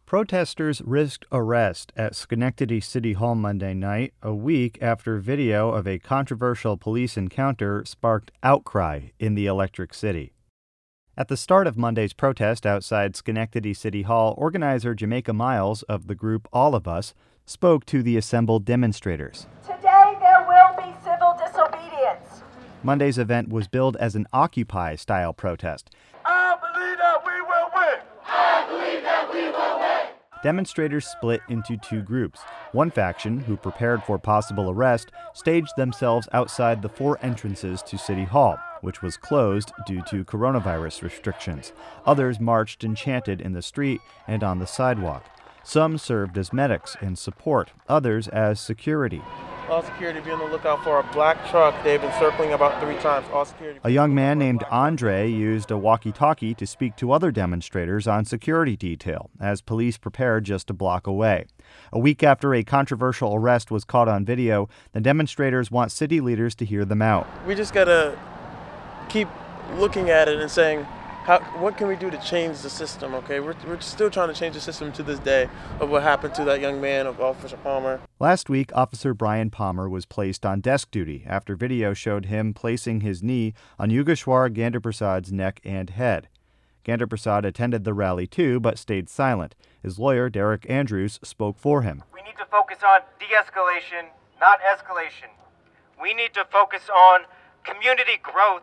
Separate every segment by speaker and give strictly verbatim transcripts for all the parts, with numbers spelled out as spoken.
Speaker 1: Protesters risked arrest at Schenectady City Hall Monday night, a week after video of a controversial police encounter sparked outcry in the Electric City. At the start of Monday's protest outside Schenectady City Hall, organizer Jamaica Miles of the group All of Us spoke to the assembled demonstrators.
Speaker 2: Today there will be civil disobedience.
Speaker 1: Monday's event was billed as an Occupy-style protest.
Speaker 3: I believe that we will win.
Speaker 4: I believe that we will win.
Speaker 1: Demonstrators split into two groups. One faction, who prepared for possible arrest, staged themselves outside the four entrances to City Hall, which was closed due to coronavirus restrictions. Others marched and chanted in the street and on the sidewalk. Some served as medics in support, others as security.
Speaker 3: All security be on the lookout for a black truck. They've been circling about three times. All security.
Speaker 1: A young man named Andre used a walkie-talkie to speak to other demonstrators on security detail as police prepared just a block away. A week after a controversial arrest was caught on video, the demonstrators want city leaders to hear them out.
Speaker 3: We just gotta keep looking at it and saying, How, what can we do to change the system, okay? We're, we're still trying to change the system to this day of what happened to that young man, of Officer Palmer.
Speaker 1: Last week, Officer Brian Palmer was placed on desk duty after video showed him placing his knee on Yogeshwar Gandaprasad's neck and head. Gandaprasad attended the rally too, but stayed silent. His lawyer, Derek Andrews, spoke for him.
Speaker 5: We need to focus on de-escalation, not escalation. We need to focus on community growth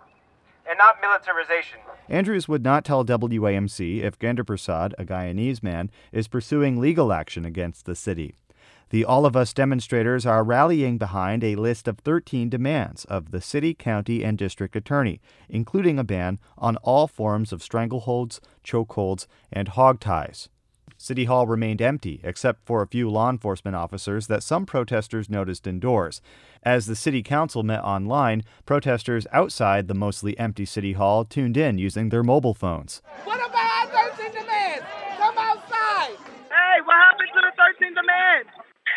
Speaker 5: and not militarization.
Speaker 1: Andrews would not tell W A M C if Gandaprasad, a Guyanese man, is pursuing legal action against the city. The All of Us demonstrators are rallying behind a list of thirteen demands of the city, county, and district attorney, including a ban on all forms of strangleholds, chokeholds, and hog ties. City Hall remained empty, except for a few law enforcement officers that some protesters noticed indoors. As the city council met online, protesters outside the mostly empty City Hall tuned in using their mobile phones.
Speaker 6: What about our thirteen demands? Come outside!
Speaker 7: Hey, what happened to the thirteen demands?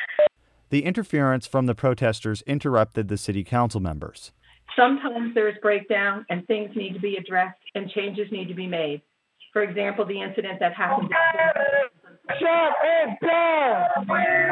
Speaker 1: The interference from the protesters interrupted the city council members.
Speaker 8: Sometimes there's breakdown and things need to be addressed and changes need to be made. For example, the incident that happened.
Speaker 7: Shut it down!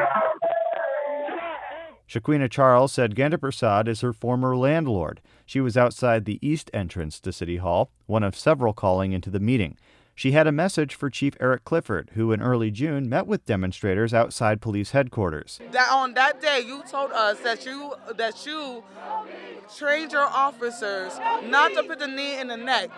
Speaker 1: Shaquina Charles said Gandaprasad is her former landlord. She was outside the east entrance to City Hall, one of several calling into the meeting. She had a message for Chief Eric Clifford, who in early June met with demonstrators outside police headquarters.
Speaker 6: That on that day, you told us that you that you trained your officers not to put the knee in the neck.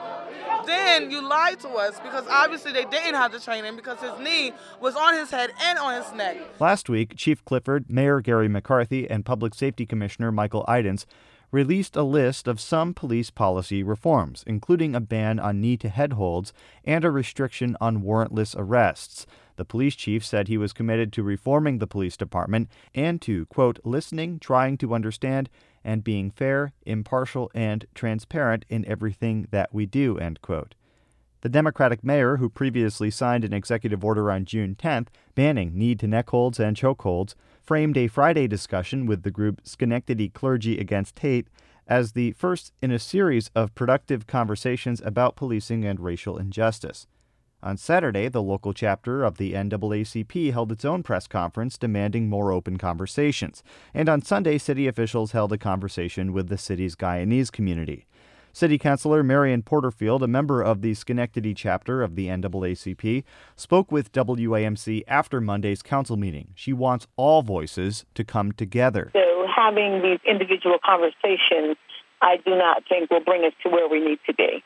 Speaker 6: Then you lied to us because obviously they didn't have the training because his knee was on his head and on his neck.
Speaker 1: Last week, Chief Clifford, Mayor Gary McCarthy, and Public Safety Commissioner Michael Idens released a list of some police policy reforms, including a ban on knee-to-head holds and a restriction on warrantless arrests. The police chief said he was committed to reforming the police department and to, quote, listening, trying to understand, and being fair, impartial, and transparent in everything that we do, end quote. The Democratic mayor, who previously signed an executive order on June tenth banning knee-to-neck holds and chokeholds, framed a Friday discussion with the group Schenectady Clergy Against Hate as the first in a series of productive conversations about policing and racial injustice. On Saturday, the local chapter of the N double A C P held its own press conference demanding more open conversations, and on Sunday, city officials held a conversation with the city's Guyanese community. City Councilor Marion Porterfield, a member of the Schenectady chapter of the N double A C P, spoke with W A M C after Monday's council meeting. She wants all voices to come together.
Speaker 9: So having these individual conversations, I do not think will bring us to where we need to be.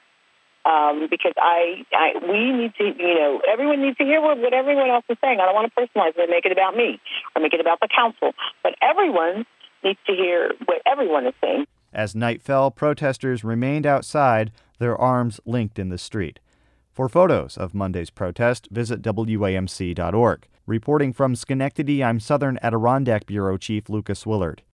Speaker 9: Um, because I, I, we need to, you know, everyone needs to hear what, what everyone else is saying. I don't want to personalize it and make it about me or make it about the council. But everyone needs to hear what everyone is saying.
Speaker 1: As night fell, protesters remained outside, their arms linked in the street. For photos of Monday's protest, visit W A M C dot org. Reporting from Schenectady, I'm Southern Adirondack Bureau Chief Lucas Willard.